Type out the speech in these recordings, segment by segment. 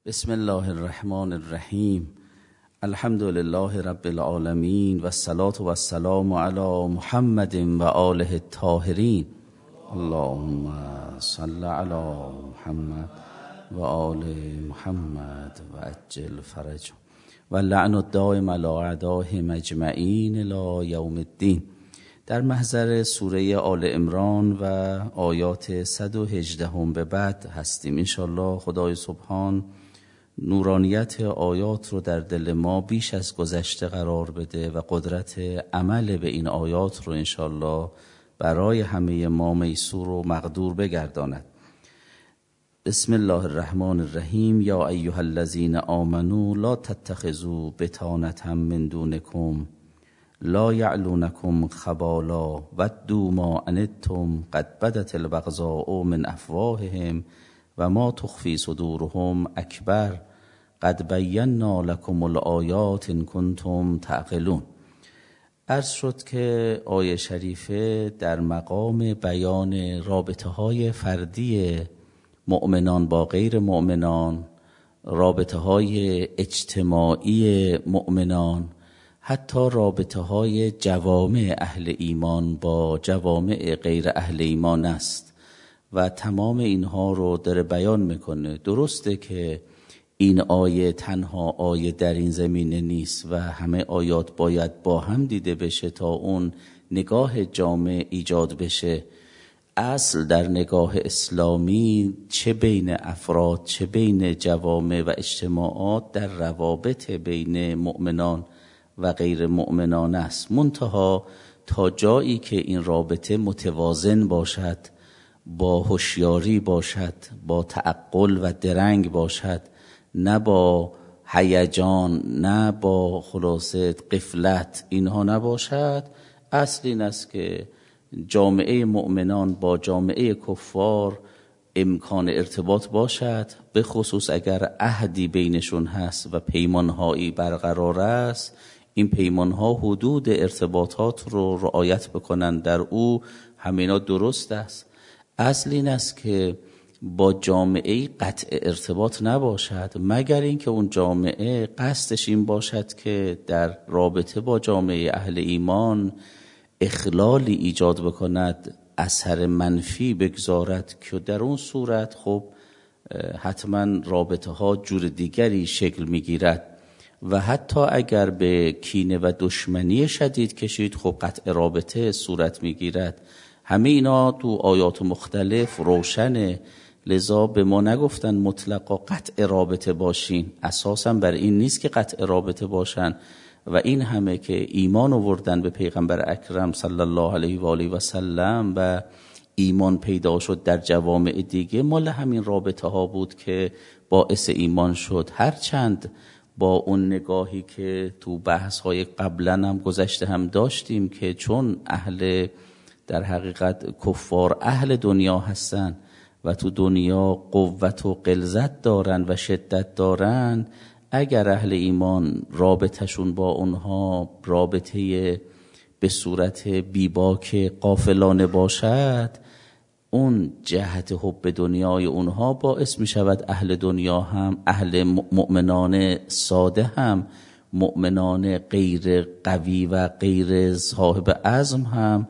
بسم الله الرحمن الرحیم. الحمد لله رب العالمین و الصلاة و السلام علی محمد و آله الطاهرین. اللهم صل علی محمد و آل محمد و عجل فرجهم و لعن الدائم علی اعدائهم اجمعین الی یوم الدین. در محضر سوره آل عمران و آیات 118 به بعد هستیم. انشاءالله خدای سبحان نورانیت آیات رو در دل ما بیش از گذشته قرار بده و قدرت عمل به این آیات رو انشاءالله برای همه ما میسور و مقدور بگرداند. بسم الله الرحمن الرحیم. یا ایها الذین آمنوا لا تتخذوا بطانة من دونکم لا یعلونکم خبالا ودوا ما عنتم قد بدت البغضاء من افواههم و ما تخفی صدورهم اکبر قد بینا لکم الآیات ان کنتم تعقلون. عرض شد که آیه شریفه در مقام بیان رابطه های فردی مؤمنان با غیر مؤمنان، رابطه های اجتماعی مؤمنان، حتی رابطه های جوامع اهل ایمان با جوامع غیر اهل ایمان است و تمام اینها رو داره بیان میکنه. درسته که این آیه تنها آیه در این زمینه نیست و همه آیات باید با هم دیده بشه تا اون نگاه جامع ایجاد بشه. اصل در نگاه اسلامی چه بین افراد چه بین جوامع و اجتماعات در روابط بین مؤمنان و غیر مؤمنان است، منتها تا جایی که این رابطه متوازن باشد، با هوشیاری باشد، با تعقل و درنگ باشد، نه با هیجان، نه با خلاصه غفلت، اینها نباشد. اصل این است که جامعه مؤمنان با جامعه کفار امکان ارتباط باشد، به خصوص اگر عهدی بینشون هست و پیمانهایی برقرار است، این پیمانها حدود ارتباطات رو رعایت بکنن در او، همینا درست است. اصل این است که با جامعه قطع ارتباط نباشد مگر اینکه اون جامعه قصدش این باشد که در رابطه با جامعه اهل ایمان اخلالی ایجاد بکند، اثر منفی بگذارد، که در اون صورت خب حتما رابطه ها جور دیگری شکل میگیرد و حتی اگر به کینه و دشمنی شدید کشید خب قطع رابطه صورت میگیرد. همه اینا تو آیات مختلف روشنه، لذا به ما نگفتن مطلقا قطع رابطه باشین، اساسا بر این نیست که قطع رابطه باشن و این همه که ایمان آوردن به پیغمبر اکرم صلی الله علیه و آله و سلم و ایمان پیدا شد در جوامع دیگه، مال همین رابطه ها بود که باعث ایمان شد. هرچند با اون نگاهی که تو بحث های قبلا هم گذشته هم داشتیم که چون اهل در حقیقت کفار اهل دنیا هستن و تو دنیا قوت و غلظت دارن و شدت دارن، اگر اهل ایمان رابطهشون با اونها رابطه به صورت بیباک غافلانه باشد، اون جهت حب دنیای اونها باعث می شود اهل دنیا هم، اهل مؤمنان ساده هم، مؤمنان غیر قوی و غیر صاحب عزم هم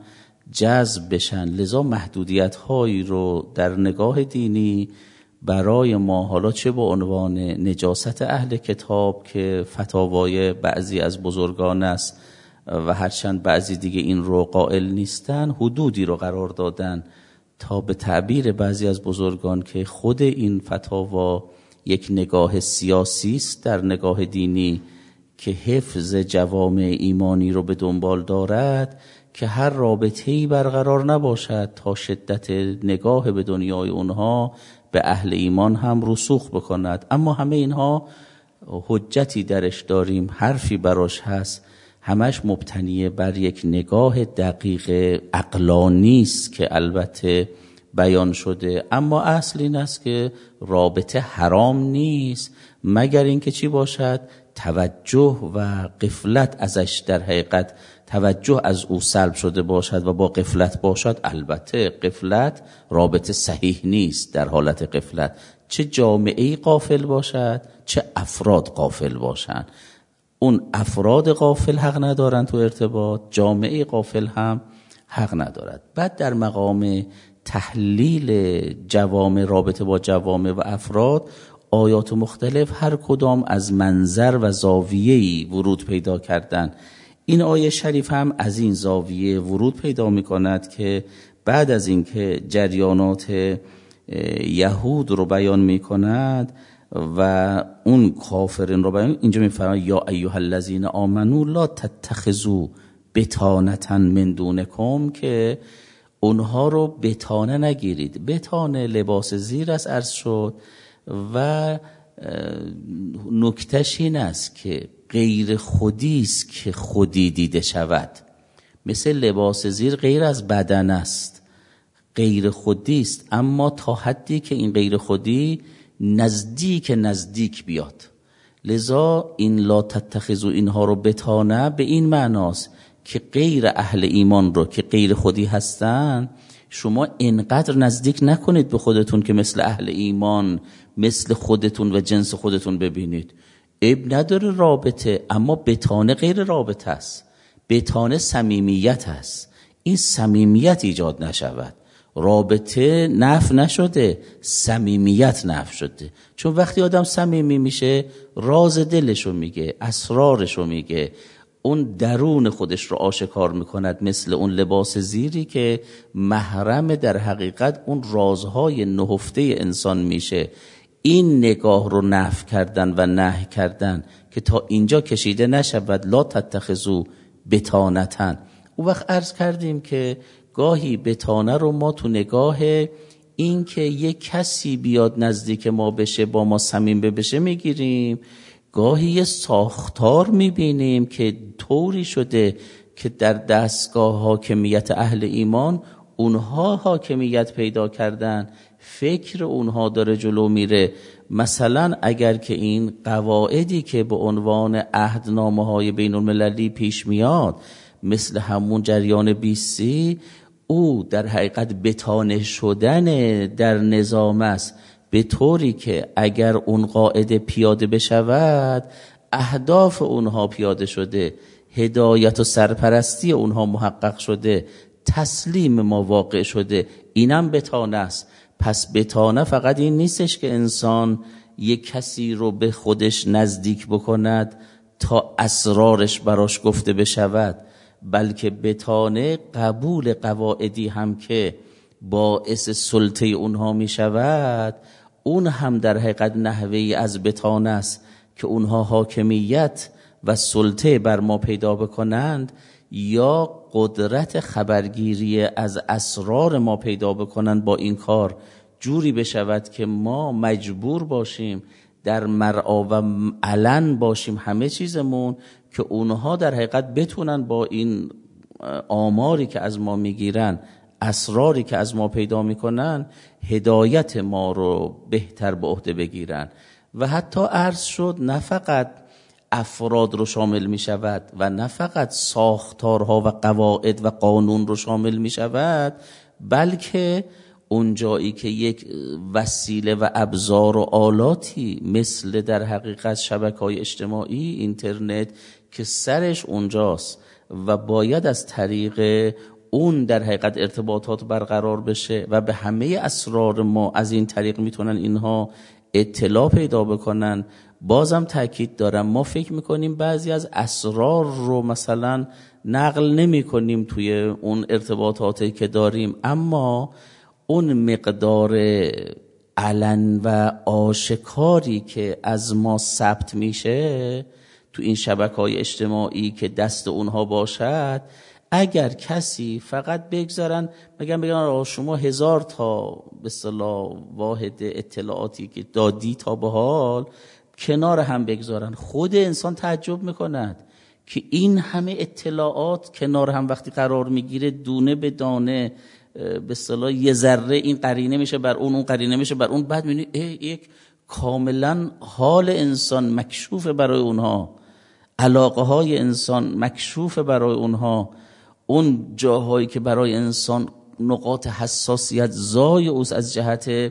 جذب بشن. لذا محدودیت هایی رو در نگاه دینی برای ما، حالا چه با عنوان نجاست اهل کتاب که فتاوای بعضی از بزرگان است و هرچند بعضی دیگه این رو قائل نیستن، حدودی رو قرار دادن تا به تعبیر بعضی از بزرگان که خود این فتاوا یک نگاه سیاسی است در نگاه دینی که حفظ جوامع ایمانی رو به دنبال دارد، که هر رابطه‌ای برقرار نباشد تا شدت نگاه به دنیای اونها به اهل ایمان هم رسوخ بکند. اما همه اینها حجتی درش داریم، حرفی براش هست، همش مبتنی بر یک نگاه دقیق عقلانی است که البته بیان شده. اما اصل این است که رابطه حرام نیست مگر اینکه چی باشد؟ توجه و غفلت ازش، در حقیقت توجه از او سلب شده باشد و با غفلت باشد. البته غفلت رابطه صحیح نیست، در حالت غفلت چه جامعه‌ای غافل باشد چه افراد غافل باشند. اون افراد غافل حق ندارن تو ارتباط، جامعه غافل هم حق ندارد. بعد در مقام تحلیل جوامع، رابطه با جوامع و افراد، آیات مختلف هر کدام از منظر و زاویه‌ای ورود پیدا کردن. این آیه شریف هم از این زاویه ورود پیدا می کند که بعد از اینکه جریانات یهود رو بیان می کند و اون کافرین رو بیان، اینجا می فرماید یا ایها الذین آمنوا لا تتخذوا بطانة من دونکم، که اونها رو بطانه نگیرید. بطانه لباس زیر است عرض شد و نکتهش این است که غیر خودی است که خودی دیده شود. مثل لباس زیر غیر از بدن است، غیر خودی است، اما تا حدی که این غیر خودی نزدیک بیاد. لذا این لا تتخذوا اینها رو بطانه به این معناست که غیر اهل ایمان رو که غیر خودی هستن شما اینقدر نزدیک نکنید به خودتون که مثل اهل ایمان، مثل خودتون و جنس خودتون ببینید. عیب نداره رابطه، اما بطانه غیر رابطه است. بطانه صمیمیت است. این صمیمیت ایجاد نشود. رابطه نفی نشده، صمیمیت نفی شده. چون وقتی آدم صمیمی میشه راز دلشو میگه، اسرارشو میگه، اون درون خودش رو آشکار میکند، مثل اون لباس زیری که محرم در حقیقت اون رازهای نهفته انسان میشه. این نگاه رو نفی کردن و نهی کردن که تا اینجا کشیده نشود لا تتخذوا بطانة. اون وقت عرض کردیم که گاهی بطانه رو ما تو نگاه این که یک کسی بیاد نزدیک ما بشه، با ما صمیم بشه میگیریم. گاهی یه ساختار میبینیم که طوری شده که در دستگاه حاکمیت اهل ایمان اونها حاکمیت پیدا کردن، فکر اونها داره جلو میره. مثلا اگر که این قواعدی که به عنوان عهدنامه‌های بین المللی پیش میاد، مثل همون جریان 20 او در حقیقت بطانه شدن در نظام است، به طوری که اگر اون قاعده پیاده بشود اهداف اونها پیاده شده، هدایت و سرپرستی اونها محقق شده، تسلیم ما واقع شده. اینم بطانه است. پس بطانه فقط این نیستش که انسان یک کسی رو به خودش نزدیک بکند تا اسرارش براش گفته بشود، بلکه بطانه قبول قواعدی هم که باعث سلطه اونها می شود، اون هم در حقیقت نحوهی از بطانه است که اونها حاکمیت و سلطه بر ما پیدا بکنند یا قدرت خبرگیری از اسرار ما پیدا بکنند. با این کار جوری بشود که ما مجبور باشیم در مرعا و علن باشیم همه چیزمون، که اونها در حقیقت بتونن با این آماری که از ما میگیرن، اسراری که از ما پیدا میکنن، هدایت ما رو بهتر به عهده بگیرن. و حتی عرض شد نه فقط افراد رو شامل می شود و نه فقط ساختارها و قواعد و قانون رو شامل می شود، بلکه اون جایی که یک وسیله و ابزار و آلاتی مثل در حقیقت شبکه‌های اجتماعی، اینترنت که سرش اونجاست و باید از طریق اون در حقیقت ارتباطات برقرار بشه و به همه اسرار ما از این طریق میتونن اینها اطلاع پیدا بکنن. بازم تاکید دارم، ما فکر میکنیم بعضی از اسرار رو مثلا نقل نمی کنیم توی اون ارتباطاتی که داریم، اما اون مقدار علن و آشکاری که از ما ثبت میشه تو این شبکه‌های اجتماعی که دست اونها باشد، اگر کسی فقط بگذارن بگن شما 1000 تا به اصطلاح واحد اطلاعاتی که دادی تا به حال کنار هم بگذارن، خود انسان تعجب میکند که این همه اطلاعات کنار هم وقتی قرار میگیره، دونه به دانه به اصطلاح یه ذره این قرینه میشه بر اون قرینه میشه بر اون، بعد میبینی یک کاملا حال انسان مکشوف برای اونها، علاقه های انسان مکشوف برای اونها، اون جاهایی که برای انسان نقاط حساسیت زای اوست از جهت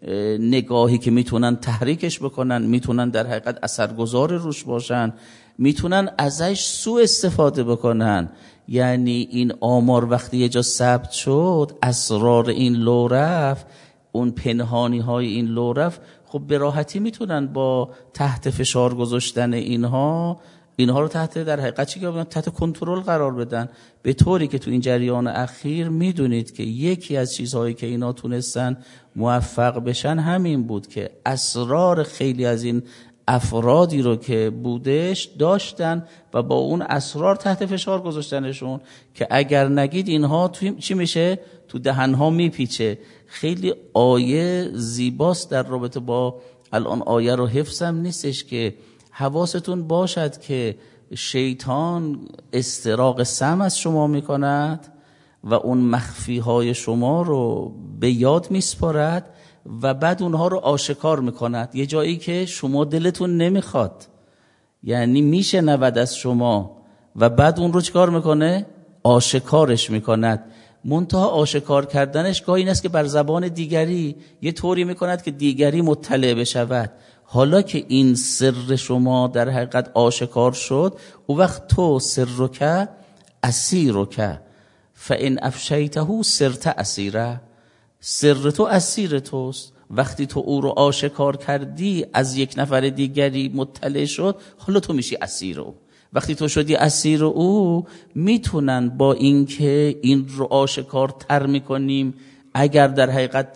نگاهی که میتونن تحریکش بکنن، میتونن در حقیقت اثرگذار روش باشن، میتونن ازش سوء استفاده بکنن. یعنی این آمار وقتی یه جا ثبت شد، اسرار این لو رفت، اون پنهانی های این لو رفت، خب به راحتی میتونن با تحت فشار گذاشتن اینها رو تحت در حقیقت چی که تحت کنترل قرار بدن. به طوری که تو این جریان اخیر میدونید که یکی از چیزهایی که اینا تونستن موفق بشن همین بود که اسرار خیلی از این افرادی رو که بودش داشتن و با اون اسرار تحت فشار گذاشتنشون که اگر نگید اینها تو چی میشه؟ تو دهنها میپیچه. خیلی آیه زیباست در رابطه با الان آیه رو حفظم نیستش که حواستون باشد که شیطان استراق سمع از شما میکند و اون مخفی های شما رو به یاد میسپارد و بعد اونها رو آشکار میکند یه جایی که شما دلتون نمیخواد، یعنی میشنود از شما و بعد اون رو چیکار میکنه؟ آشکارش میکند. منتها آشکار کردنش گاهی این است که بر زبان دیگری یه طوری میکند که دیگری مطلع بشود. حالا که این سر شما در حقیقت آشکار شد، او وقت تو سرک اسیرک فان افشیته سرت اسیره، سر تو اسیر توست. وقتی تو او رو آشکار کردی از یک نفر دیگری مطلع شد، حالا تو میشی اسیر او. وقتی تو شدی اسیر او، میتونن با اینکه این رو آشکار تر میکنیم، اگر در حقیقت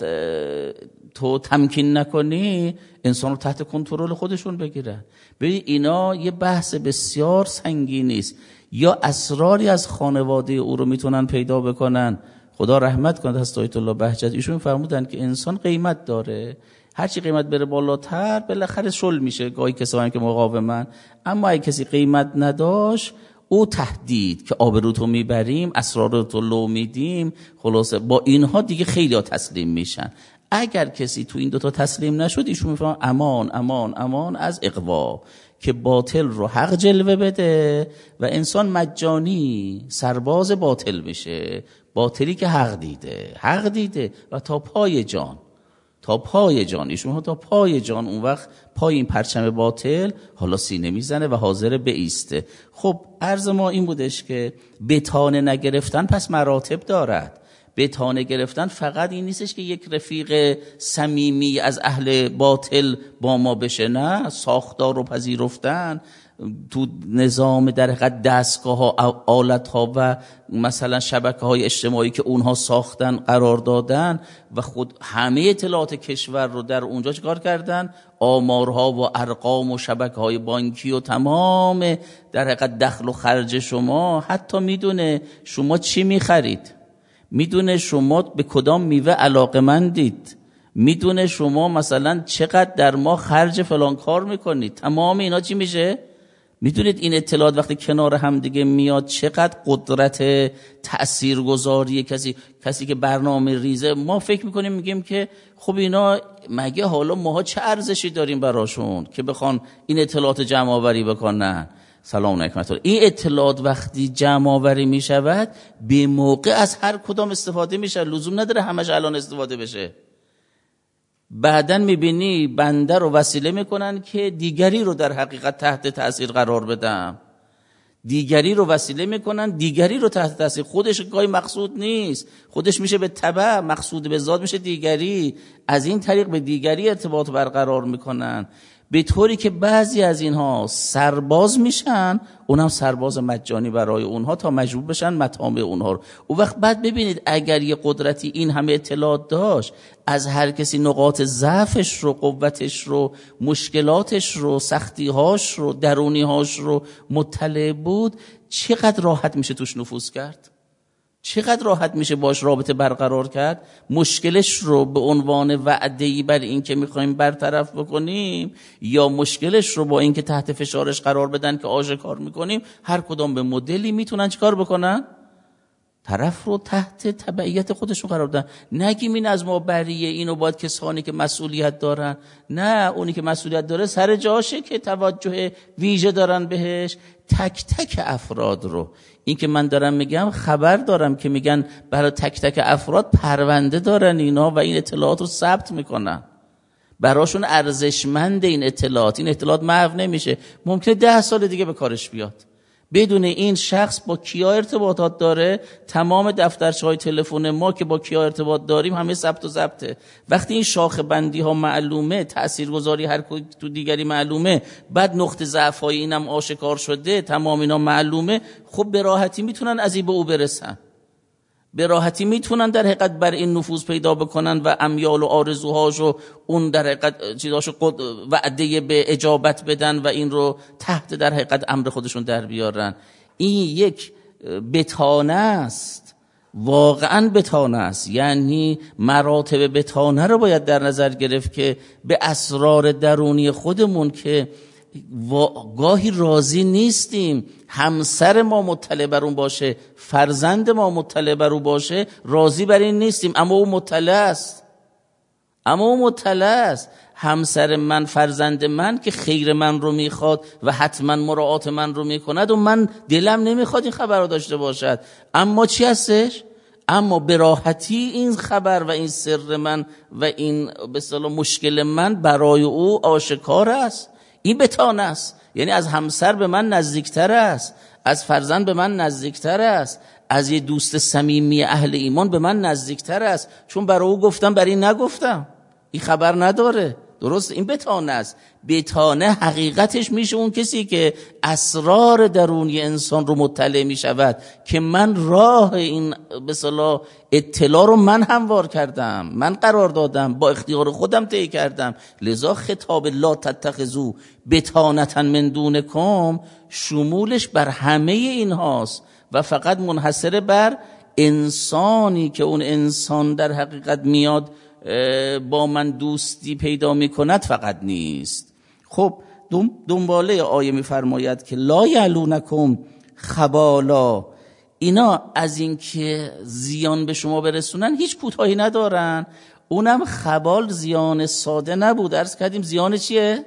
تو تمکین نکنی انسان رو تحت کنترل خودشون بگیرن. ببین اینا یه بحث بسیار سنگینی است. یا اسراری از خانواده او رو میتونن پیدا بکنن. خدا رحمت کنه حضرت آیت الله بهجت، ایشون فرمودن که انسان قیمت داره، هرچی قیمت بره بالاتر بالاخره شل میشه، گاهی کسایی که مقاومن. اما اگه کسی قیمت نداشت، او تهدید که آبروتو میبریم، اسرارتو لو میدیم، خلاصه با اینها دیگه خیلی ها تسلیم میشن. اگر کسی تو این دوتا تسلیم نشد، ایشون میفهمن امان امان امان از اغوا، که باطل رو حق جلوه بده و انسان مجانی سرباز باطل بشه. باطلی که حق دیده و تا پای جان ایشون تا پای جان، اون وقت پای این پرچم باطل حالا سینه میزنه و حاضر بایسته. خب عرض ما این بودش که بتانه نگرفتن پس مراتب دارد. بتانه گرفتن فقط این نیستش که یک رفیق صمیمی از اهل باطل با ما بشه، نه، ساختار رو پذیرفتن تو نظام در حقیقت دستگاه ها، آلت ها و مثلا شبکه های اجتماعی که اونها ساختن قرار دادن و خود همه اطلاعات کشور رو در اونجا چکار کردن؟ آمارها و ارقام و شبکه های بانکی و تمام در حقیقت دخل و خرج شما، حتی میدونه شما چی میخرید، میدونه شما به کدام میوه علاقمندید، میدونه شما مثلا چقدر در ماه خرج فلان کار میکنید. تمام اینا چی میشه؟ میدونید این اطلاعات وقتی کنار هم دیگه میاد چقدر قدرت تأثیرگذاری کسی که برنامه ریزه. ما فکر میکنیم میگیم که خب اینا مگه حالا ماها چه ارزشی داریم براشون که بخوان این اطلاعات جمع آوری بکنن؟ سلام علیکم. این اطلاعات وقتی جمع آوری میشود به موقع از هر کدام استفاده میشه، لزوم نداره همش الان استفاده بشه. بعدن میبینی بنده رو وسیله میکنن که دیگری رو در حقیقت تحت تأثیر قرار بدم، دیگری رو وسیله میکنن دیگری رو تحت تأثیر، خودش گاهی مقصود نیست، خودش میشه به تبع، مقصود به ذات میشه دیگری، از این طریق به دیگری ارتباط برقرار میکنن، به طوری که بعضی از اینها سرباز میشن، اونم سرباز مجانی برای اونها تا مجبور بشن مطامع اونها رو. اون وقت بعد ببینید اگر یه قدرتی این همه اطلاعات داشت، از هر کسی نقاط ضعفش رو، قوتش رو، مشکلاتش رو، سختیهاش رو، درونیهاش رو مطلع بود، چقدر راحت میشه توش نفوذ کرد، چقدر راحت میشه باش رابطه برقرار کرد. مشکلش رو به عنوان وعده‌ای بر این که میخوایم برطرف بکنیم، یا مشکلش رو با این که تحت فشارش قرار بدن که آشکار میکنیم، هر کدام به مدلی میتونن چیکار بکنن؟ طرف رو تحت تبعیت خودشون قرار بدن. نگیم این از ما بریه، اینو باید کسانی که مسئولیت دارن. نه، اونی که مسئولیت داره سر جاشه که توجه ویژه دارن بهش. تک تک افراد رو، این که من دارم میگم خبر دارم که میگن برای تک تک افراد پرونده دارن اینا و این اطلاعات رو ثبت میکنن. براشون ارزشمند این اطلاعات محو نمیشه. ممکنه 10 سال دیگه به کارش بیاد. بدون این شخص با کیا ارتباطات داره، تمام دفترچه‌های تلفن ما که با کیا ارتباط داریم همه ثبت و ضبطه. وقتی این شاخه بندی ها معلومه، تاثیرگذاری هر تو دیگری معلومه، بعد نقطه ضعف های اینم آشکار شده، تمام اینا معلومه، خب به راحتی میتونن از این به او برسن، به راحتی میتونن در حقیقت بر این نفوذ پیدا بکنن و امیال و آرزوهاشو اون در حقیقت چیزاشو وعده به اجابت بدن و این رو تحت در حقیقت امر خودشون در بیارن. این یک بطانه است، واقعا بطانه است. یعنی مراتب بطانه رو باید در نظر گرفت که به اسرار درونی خودمون که گاهی راضی نیستیم همسر ما مطلع بر اون باشه، فرزند ما مطلع بر اون باشه، راضی بر این نیستیم، اما او مطلع است. همسر من، فرزند من که خیر من رو میخواد و حتما مراعات من رو میکند و من دلم نمیخواد این خبر رو داشته باشد، اما چی هستش؟ اما به راحتی این خبر و این سر من و این به اصطلاح مشکل من برای او آشکار است. این بطانه است. یعنی از همسر به من نزدیکتر است، از فرزند به من نزدیکتر است، از یه دوست صمیمی اهل ایمان به من نزدیکتر است، چون برای او گفتم برای این نگفتم، این خبر نداره. درست؟ این بطانه است. بطانه حقیقتش میشه اون کسی که اسرار درونی انسان رو مطلع میشود که من راه این به اصطلاح اطلاع رو من هموار کردم، من قرار دادم، با اختیار خودم طی کردم. لذا خطاب لا تتخذوا بطانة من دونکم شمولش بر همه این هاست و فقط منحصر بر انسانی که اون انسان در حقیقت میاد با من دوستی پیدا میکند فقط نیست. خب دنباله آیه میفرماید که لا یعلونکم خبالا، اینا از این که زیان به شما برسونن هیچ کوتاهی ندارن. اونم خبال زیان ساده نبود، عرض کردیم زیان چیه؟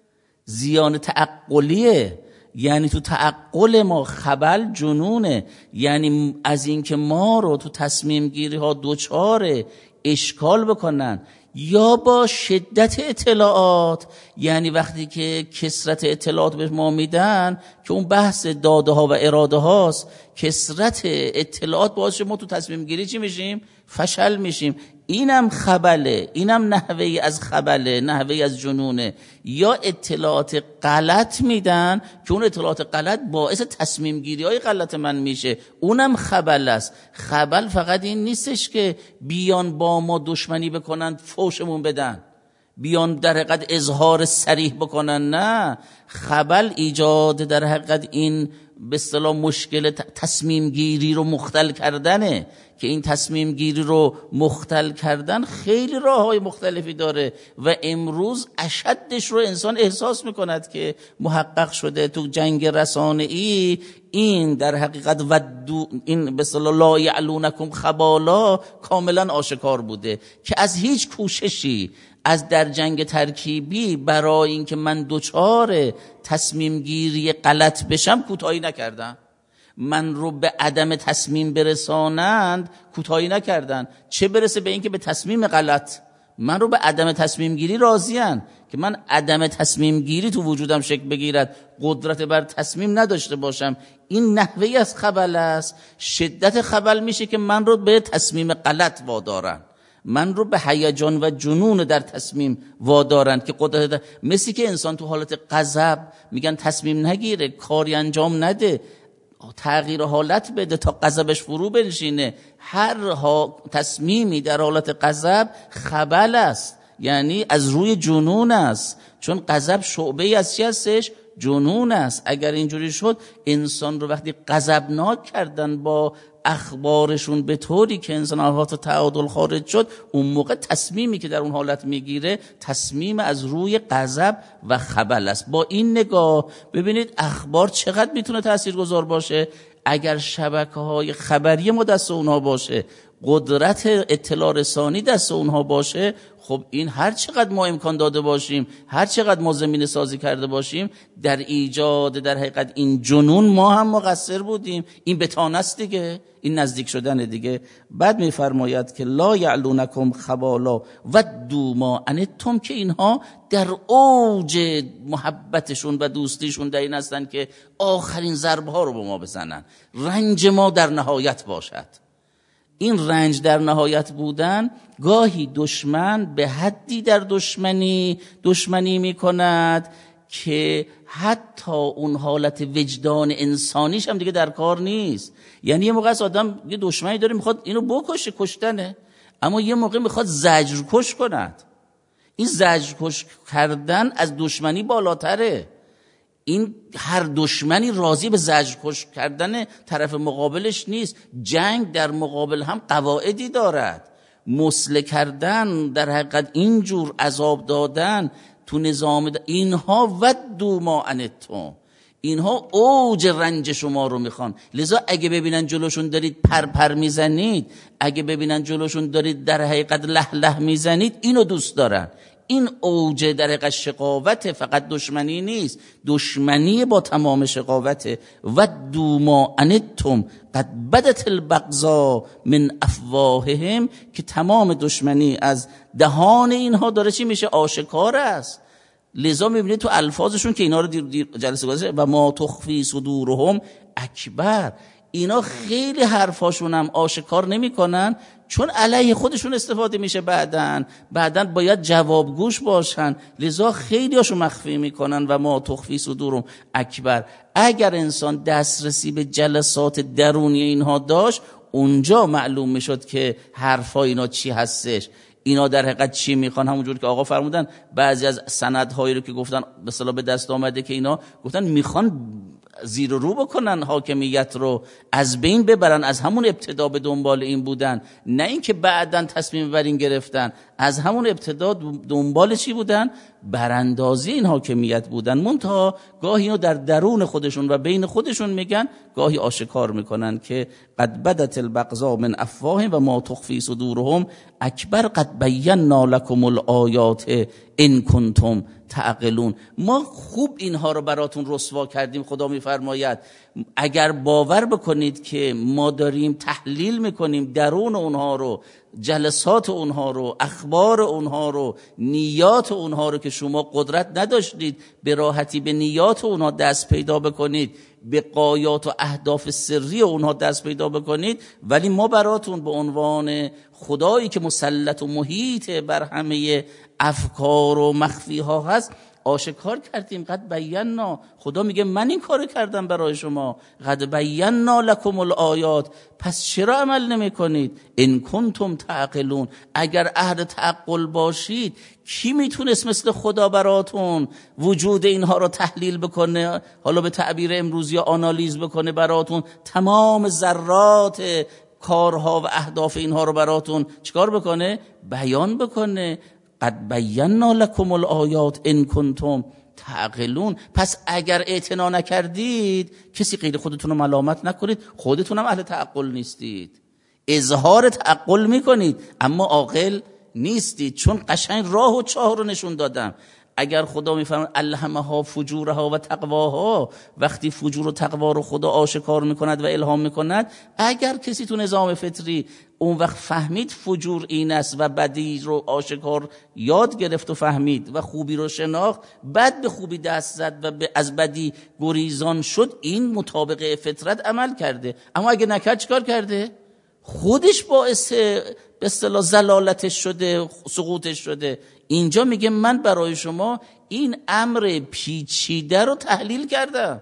زیان تعقلیه. یعنی تو تعقل ما خبل جنونه، یعنی از این که ما رو تو تصمیم گیری ها دوچاره اشکال بکنن، یا با شدت اطلاعات، یعنی وقتی که کثرت اطلاعات به ما میدن که اون بحث داده ها و اراده هاست، کثرت اطلاعات باعث ما تو تصمیم گیری چی میشیم؟ فشل میشیم. اینم خبله، اینم نحوهی از خبله، نحوهی از جنونه. یا اطلاعات غلط میدن که اون اطلاعات غلط باعث تصمیم گیری های غلط من میشه، اونم خبل است. خبل فقط این نیستش که بیان با ما دشمنی بکنن، فوشمون بدن، بیان در حقیقت اظهار صریح بکنن، نه. خبل ایجاد در حقیقت این به اصطلاح مشکل تصمیم گیری رو مختل کردنه، که این تصمیم گیری رو مختل کردن خیلی راه‌های مختلفی داره و امروز اشدش رو انسان احساس میکند که محقق شده تو جنگ رسانه‌ای. این در حقیقت این به اصطلاح لا یعلونکم خبالا کاملا آشکار بوده که از هیچ کوششی از در جنگ ترکیبی برای اینکه من دوچار تصمیم گیری غلط بشم کوتاهی نکردن. من رو به عدم تصمیم برسانند کوتاهی نکردن، چه برسه به اینکه به تصمیم غلط. من رو به عدم تصمیم گیری راضیان که من عدم تصمیم گیری تو وجودم شکل بگیرد، قدرت بر تصمیم نداشته باشم. این نحوهی از خبل است. شدت خبل میشه که من رو به تصمیم غلط وادارن، من رو به هیجان و جنون در تصمیم وادارن که قدرت مثل که انسان تو حالت غضب میگن تصمیم نگیره، کاری انجام نده، تغییر حالت بده تا غضبش فرو بنشینه. هر تصمیمی در حالت غضب خبل است، یعنی از روی جنون است، چون غضب شعبه از چی هستش؟ جنون است. اگر اینجوری شد انسان رو وقتی غضبناک کردن با اخبارشون به طوری که انسان حالت تعادل خارج شد، اون موقع تصمیمی که در اون حالت میگیره تصمیم از روی غضب و خبل است. با این نگاه ببینید اخبار چقدر میتونه تاثیرگذار باشه. اگر شبکه‌های خبری ما دست اونها باشه، قدرت اطلاع رسانی دست اونها باشه، خب این هر چقدر ما امکان داده باشیم، هر چقدر ما زمینه سازی کرده باشیم در ایجاد در حقیقت این جنون ما هم مقصر بودیم. این بتانه است دیگه، این نزدیک شدن دیگه. بعد میفرماید که لا یعلونکم خبالا ودوا ما عنتم، که اینها در اوج محبتشون و دوستیشون در این هستن که آخرین ضربه ها رو به ما بزنن، رنج ما در نهایت باشد. این رنج در نهایت بودن، گاهی دشمن به حدی در دشمنی می کند که حتی اون حالت وجدان انسانیش هم دیگه در کار نیست. یعنی یه موقع آدم یه دشمنی داره میخواد اینو بکشه، کشتنه، اما یه موقع میخواد زجر کش کند. این زجر کش کردن از دشمنی بالاتره. این هر دشمنی راضی به زجر کش کردن طرف مقابلش نیست. جنگ در مقابل هم قواعدی دارد. مسله کردن، در حقیقت اینجور عذاب دادن تو نظام اینها ودوا ما عنتم، اینها اوج رنج شما رو میخوان. لذا اگه ببینن جلوشون دارید پر میزنید، اگه ببینن جلوشون دارید در حقیقت له میزنید، اینو دوست دارن. این اوج در حقیقت شقاوت، فقط دشمنی نیست، دشمنی با تمام شقاوت. ودوا ما عنتم قد بدت البغضاء من افواههم، که تمام دشمنی از دهان اینها داره چی میشه؟ آشکار است. لذا میبینید تو الفاظشون که اینا رو جلسه گذشته و ما تخفی صدورهم اکبر، اینا خیلی حرفاشون هم آشکار نمی کنن چون علیه خودشون استفاده میشه. بعدن باید جوابگوش باشن، لذا خیلی هاشون مخفی میکنن و ما تخفی صدورهم اکبر. اگر انسان دسترسی به جلسات درونی اینها داشت، اونجا معلوم میشد که حرفا اینا چی هستش، اینا در حقیقت چی میخوان. همونجور که آقا فرمودن بعضی از سندهایی رو که گفتن به اصطلاح به دست آمده که اینا گفتن میخوان زیر و رو بکنن حاکمیت رو، از بین ببرن. از همون ابتدا به دنبال این بودن، نه اینکه بعداً تصمیم بر این گرفتن. از همون ابتدا دنبال چی بودن؟ براندازی این حاکمیت بودن. منتها گاهی اینو در درون خودشون و بین خودشون میگن، گاهی آشکار میکنن که قد بدت البغضاء من افواههم و ما تخفی صدورهم اکبر قد بینا لکم الآیات ان کنتم تعقلون. ما خوب اینها رو براتون رسوا کردیم. خدا میفرماید اگر باور بکنید که ما داریم تحلیل میکنیم درون اونها رو، جلسات اونها رو، اخبار اونها رو، نیات اونها رو، که شما قدرت نداشتید به راحتی به نیات اونها دست پیدا بکنید، به غایات و اهداف سری اونها دست پیدا بکنید، ولی ما براتون به عنوان خدایی که مسلط و محیط بر همه افکار و مخفی ها هست آشکار کردیم. قد بینا، خدا میگه من این کارو کردم برای شما. قد بینا لکم الآیات، پس چرا عمل نمی کنید؟ ان کنتم تعقلون، اگر اهل تعقل باشید، کی میتونست مثل خدا براتون وجود اینها رو تحلیل بکنه؟ حالا به تعبیر امروزی آنالیز بکنه براتون، تمام ذرات کارها و اهداف اینها رو براتون چیکار بکنه؟ بیان بکنه. قد بینا لکم الآیات ان کنتم تعقلون. پس اگر اعتنا نکردید، کسی غیر خودتون رو ملامت نکنید، خودتون هم اهل تعقل نیستید. اظهار تعقل میکنید اما عاقل نیستید، چون قشنگ راه و چاه رو نشون دادم. اگر خدا میفرماید الهمها فجورها و تقواها، وقتی فجور و تقوا رو خدا آشکار میکند و الهام میکند، اگر کسی تو نظام فطری اون وقت فهمید فجور این است و بدی رو آشکار یاد گرفت و فهمید و خوبی رو شناخت، بعد به خوبی دست زد و از بدی گریزان شد، این مطابق فطرت عمل کرده. اما اگه نکرد چیکار کرده؟ خودش باعث به اصطلاح زلالتش شده، سقوطش شده. اینجا میگه من برای شما این امر پیچیده رو تحلیل کردم،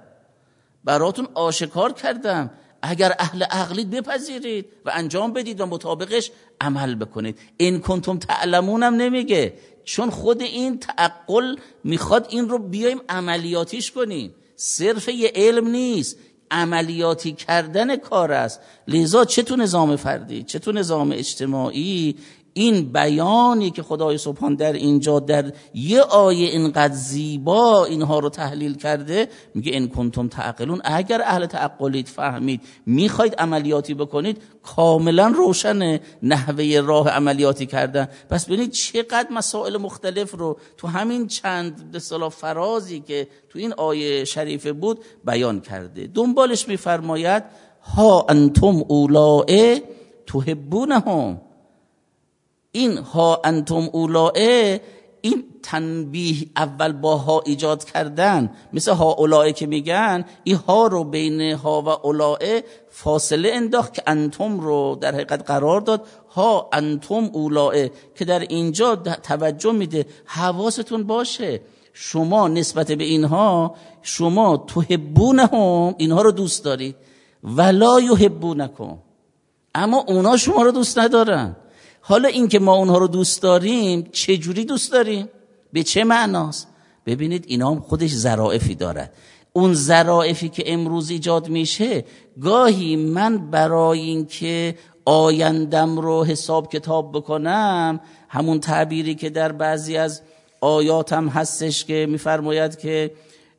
براتون آشکار کردم. اگر اهل عقلید بپذیرید و انجام بدید و مطابقش عمل بکنید. این کنتم تعلمون هم نمیگه، چون خود این تعقل میخواد این رو بیایم عملیاتیش کنیم. صرف یه علم نیست، عملیاتی کردن کار است. لذا چه تو نظام فردی چه تو نظام اجتماعی، این بیانی که خدای سبحان در اینجا در یه آیه اینقدر زیبا اینها رو تحلیل کرده، میگه ان کنتم تعقلون، اگر اهل تعقلید، فهمید، میخواید عملیاتی بکنید، کاملا روشن نحوه راه عملیاتی کردن. پس ببینید چقدر مسائل مختلف رو تو همین چند به اصطلاح فرازی که تو این آیه شریفه بود بیان کرده. دنبالش میفرماید ها انتم اولائه تحبونهم. این ها انتم اولائه، این تنبیه اول با ها ایجاد کردن، مثل ها اولائه که میگن، این ها رو بین ها و اولائه فاصله انداخت که انتم رو در حقیقت قرار داد ها انتم اولائه، که در اینجا توجه میده حواستون باشه شما نسبت به اینها، شما تحبونهم، اینها رو دوست دارید، ولا یحبونکم، اما اونا شما رو دوست ندارن. حالا این که ما اونها رو دوست داریم، چه جوری دوست داریم؟ به چه معناست؟ ببینید اینا هم خودش ظرافی دارد. اون ظرافی که امروز ایجاد میشه، گاهی من برای این که آیندم رو حساب کتاب بکنم، همون تعبیری که در بعضی از آیاتم هستش که میفرماید که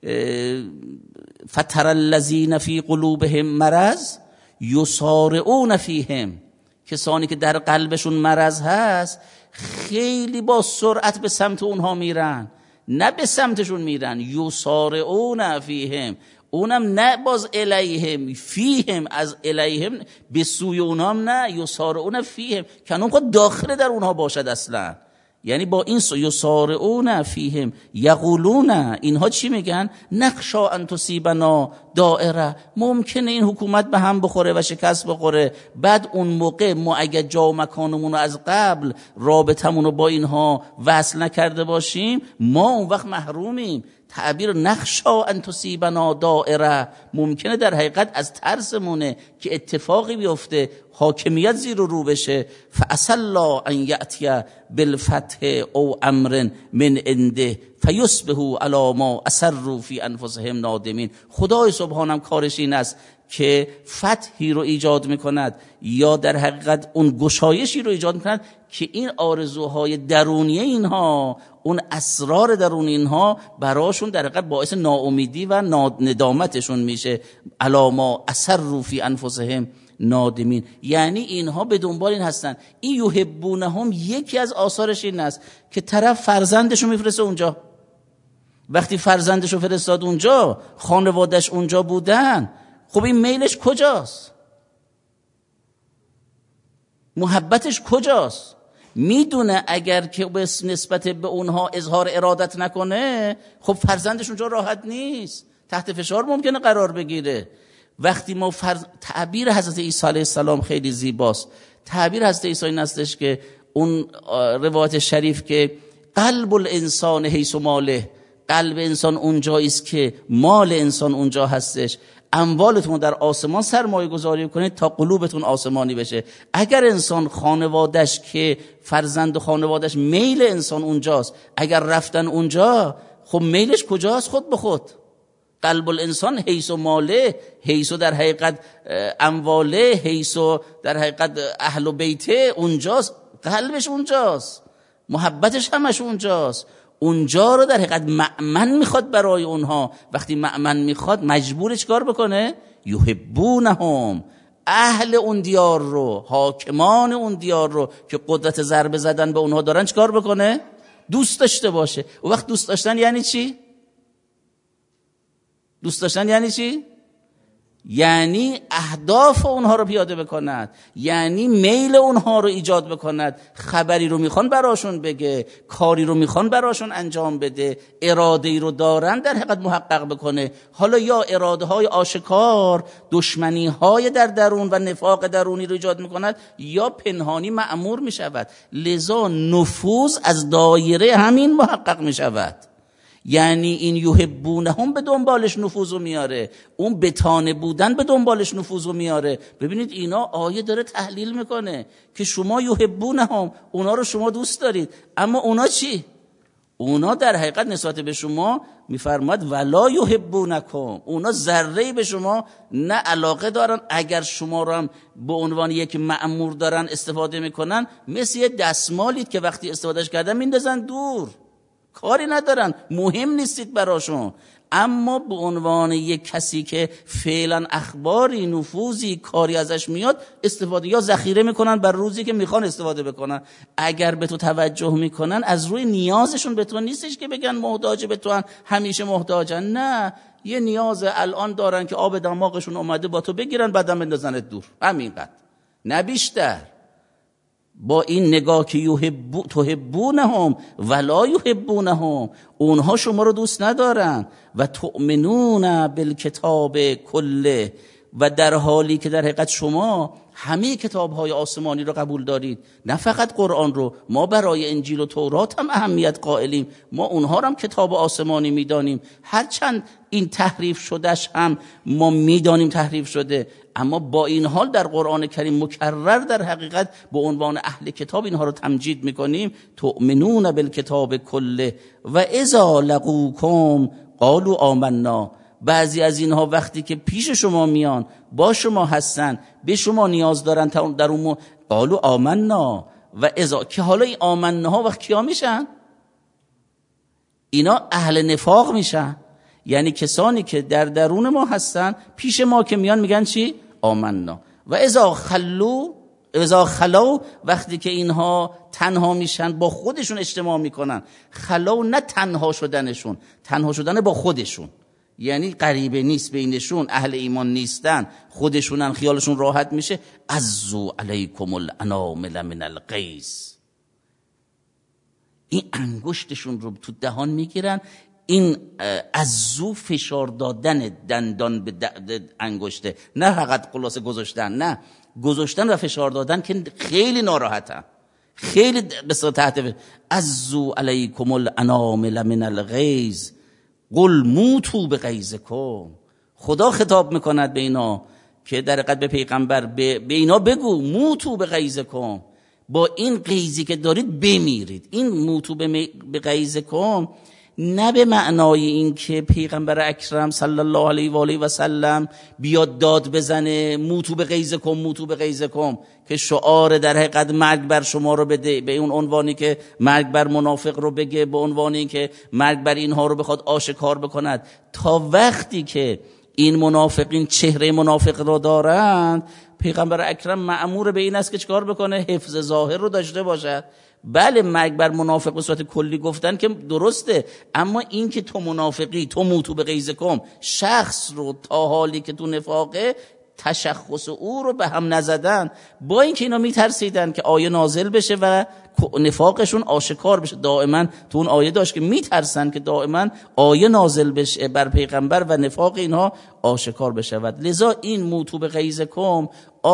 فتر الذین فی قلوبهم مرض یسارعون فیهم، کسانی که در قلبشون مرض هست خیلی با سرعت به سمت اونها میرن، نه به سمتشون میرن، یسارعون فیهم، اونم نه باز الیهم، فیهم از الیهم به سوی اونام نه، یسارعون فیهم که اون خود داخل در اونها باشد اصلا. یعنی با این یسارعون فیهم یقولون، اینها چی میگن؟ نخشا ان تصیبنا دائره، ممکنه این حکومت به هم بخوره و شکست بخوره، بعد اون موقع ما اگه جا و مکانمون رو از قبل رابطمون رو با اینها وصل نکرده باشیم، ما اون وقت محرومیم. تعبیر نخشا ان تصیبنا دائره ممکنه در حقیقت از ترسمونه که اتفاقی بیفته، حاکمیت زیر و رو بشه. فعسى الله ان یأتی بالفتح او امر من عنده فیصبحوا علی ما اسروا فی انفسهم نادمین. خدای سبحانم کارش این است که فتحی رو ایجاد میکند یا در حقیقت اون گشایشی رو ایجاد میکند که این آرزوهای درونی اینها، اون اسرار درون اینها براشون در حقیقت باعث ناامیدی و ندامتشون میشه. علی ما اسروا فی انفسهم نادمین، یعنی اینها به دنبال این هستن. این یحبونهم یکی از آثارش این است که طرف فرزندشو میفرسته اونجا، وقتی فرزندشو فرستاد اونجا، خانوادش اونجا بودن، خب این میلش کجاست؟ محبتش کجاست؟ میدونه اگر که نسبت به اونها اظهار ارادت نکنه، خب فرزندش اونجا راحت نیست، تحت فشار ممکنه قرار بگیره. وقتی ما تعبیر حضرت عیسی علیه السلام خیلی زیباست. تعبیر حضرت عیسی این هستش که اون روایت شریف که قلب الانسان حیث ماله، قلب انسان اونجایی است که مال انسان اونجا هستش. اموالتون در آسمان سرمایه گذاری کنید تا قلوبتون آسمانی بشه. اگر انسان خانوادش که فرزند و خانوادش میل انسان اونجاست، اگر رفتن اونجا، خب میلش کجاست؟ خود به خود. قلب الانسان حیث و ماله، حیث و در حقیقت امواله، حیث و در حقیقت اهل و بیته اونجاست، قلبش اونجاست، محبتش همش اونجاست. اونجا رو در حقیقت مأمن میخواد برای اونها. وقتی مأمن میخواد مجبور چیکار بکنه؟ یحبونهم، اهل اون دیار رو، حاکمان اون دیار رو که قدرت ضربه زدن به اونها دارن، چیکار بکنه؟ دوست داشته باشه. و وقت دوست داشتن یعنی چی؟ دوست داشتن یعنی چی؟ یعنی اهداف اونها رو پیاده بکند، یعنی میل اونها رو ایجاد بکند، خبری رو میخوان براشون بگه، کاری رو میخوان براشون انجام بده، اراده‌ای رو دارن در حقیقت محقق بکنه. حالا یا اراده های آشکار، دشمنی های در درون و نفاق درونی رو ایجاد میکند، یا پنهانی مأمور میشود. لذا نفوذ از دایره همین محقق میشود. یعنی این یحبونهم به دنبالش نفوذو میاره، اون بتانه بودن به دنبالش نفوذو میاره. ببینید اینا آیه داره تحلیل میکنه که شما یحبونهم، اونا رو شما دوست دارید، اما اونا چی؟ اونا در حقیقت نسبت به شما میفرماد ولا یحبونکم، اونا ذره‌ای به شما نه علاقه دارن. اگر شما رو هم به عنوان یک مأمور دارن استفاده میکنن، مثل یه دستمالید که وقتی استفادهش کردن میندازن دور، کاری ندارن، مهم نیستید براشون. اما به عنوان یک کسی که فعلا اخباری، نفوذی، کاری ازش میاد استفاده یا ذخیره میکنن بر روزی که میخوان استفاده بکنن. اگر به تو توجه میکنن از روی نیازشون به تو نیستش که بگن محتاج به تو، همیشه محتاجن، نه، یه نیاز الان دارن که آب دماغشون اومده با تو بگیرن بعدم بندازنت دور، همینقدر، نه بیشتر. با این نگاه که تحبونهم ولا یحبونهم، اونها شما رو دوست ندارن. و تؤمنون بالکتاب کله، و در حالی که در حقیقت شما همه کتاب‌های آسمانی رو قبول دارید، نه فقط قرآن رو. ما برای انجیل و تورات هم اهمیت قائلیم، ما اونها رو هم کتاب آسمانی میدانیم، هرچند این تحریف شدهش هم ما میدانیم تحریف شده، اما با این حال در قرآن کریم مکرر در حقیقت به عنوان اهل کتاب اینها رو تمجید میکنیم. تؤمنون بالکتاب کله و اذا لقوکم قالوا آمنا. بعضی از اینها وقتی که پیش شما میان، با شما هستن، به شما نیاز دارن، در اون قالوا آمنا. و اذا که حالا این آمناها وقت کیا میشن؟ اینا اهل نفاق میشن، یعنی کسانی که در درون ما هستن، پیش ما که میان میگن چی؟ آمنا. و اذا خلو، وقتی که اینها تنها میشن، با خودشون اجتماع میکنن. خلو نه تنها شدنشون، تنها شدن با خودشون، یعنی غریبه نیست بینشون، اهل ایمان نیستن، خودشونن، خیالشون راحت میشه. عزو علیکم الانامل من الغیظ، این انگشتشون رو تو دهان میگیرن. این عزو فشار دادن دندان به انگشته، نه فقط خلاصه گذاشتن، نه، گذاشتن و فشار دادن که خیلی ناراحتن، خیلی بسیار تحت. عزو علیکم الانامل من الغیظ قل موتوا بغیظکم. خدا خطاب میکند به اینا که در حقیقت به پیغمبر، به اینا بگو موتوا بغیظکم، با این غیظی که دارید بمیرید. این موتوا بغیظکم نه به معنای این که پیغمبر اکرم صلی الله علیه و آله و سلم بیاد داد بزنه موتوا بغیظکم موتوا بغیظکم، که شعار در حقیقت مرگ بر شما رو بده، به اون عنوانی که مرگ بر منافق رو بگه، به عنوانی که مرگ بر اینها رو بخواد آشکار بکند. تا وقتی که این منافقین چهره منافق رو دارند، پیغمبر اکرم مأمور به این است که چیکار بکنه؟ حفظ ظاهر رو داشته باشد. بله مرگ بر منافق به صورت کلی گفتن که درسته، اما این که تو منافقی، تو موتوا بغیظکم، شخص رو تا حالی که تو نفاقه تشخص او رو به هم نزدن، با اینکه اینا میترسیدن که آیه نازل بشه و نفاقشون آشکار بشه. دائما تو اون آیه داشت که میترسن که دائما آیه نازل بشه بر پیغمبر و نفاق اینها آشکار بشود. لذا این موتوا بغیظکم،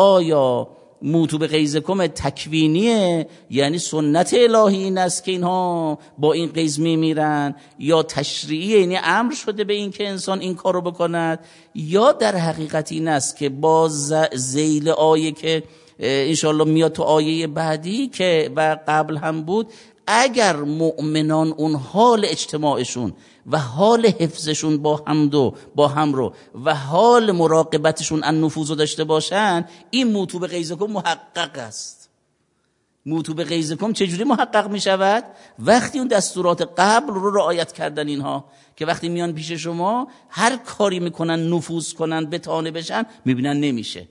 آیا موتوا بغیظکم تکوینیه، یعنی سنت الهی این است که اینها با این غیظ میمیرن، یا تشریعیه، یعنی امر شده به این که انسان این کارو بکند، یا در حقیقت این است که با ذیل آیه که انشاءالله میاد تو آیه بعدی که و قبل هم بود، اگر مؤمنان اون حال اجتماعشون و حال حفظشون با هم رو و حال مراقبتشون ان نفوذ داشته باشن، این موتوا بغیظکم محقق است. موتوا بغیظکم چجوری محقق می شود؟ وقتی اون دستورات قبل رو رعایت کردن اینها، که وقتی میان پیش شما هر کاری میکنن نفوذ کنن، بتانه بشن، میبینن نمیشه.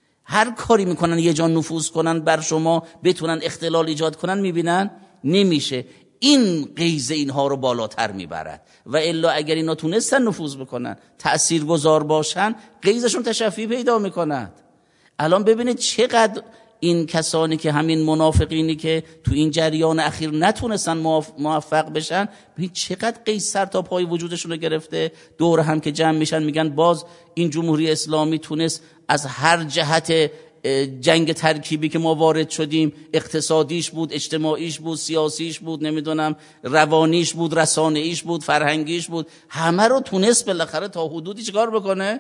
هر کاری میکنن یه جا نفوذ کنن بر شما، بتونن اختلال ایجاد کنن، میبینن نمیشه. این غیظ اینها رو بالاتر میبرد. و الا اگر اینا تونستن نفوذ بکنن، تأثیرگذار باشن، غیظشون تشفی پیدا میکند. الان ببینید چقدر این کسانی که همین منافقینی که تو این جریان اخیر نتونستن موفق بشن، ببین چقدر غیظ سر تا پای وجودشون رو گرفته. دور هم که جمع میشن میگن باز این جمهوری اسلامی تونست از هر جهت جنگ ترکیبی که ما وارد شدیم، اقتصادیش بود، اجتماعیش بود، سیاسیش بود، نمیدونم روانیش بود، رسانه‌ایش بود، فرهنگیش بود، همه رو تونست بالاخره تا حدودی چیکار بکنه؟